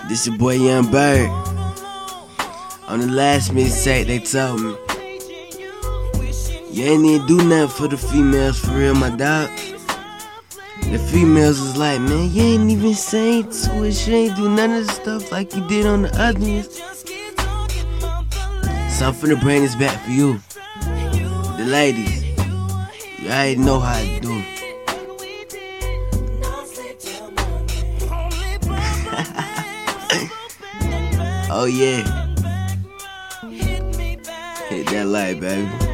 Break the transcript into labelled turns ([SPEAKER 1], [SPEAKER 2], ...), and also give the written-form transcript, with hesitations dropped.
[SPEAKER 1] This your boy Young Bird. On the last mixtape they told me you ain't even do nothing for the females for real, my dog. The females was like, man, you ain't even saying to it, you ain't do none of the stuff like you did on the other ones. So I'm finna bring this back for you, the ladies. You already know how to do it. Oh yeah. Hit that light, baby.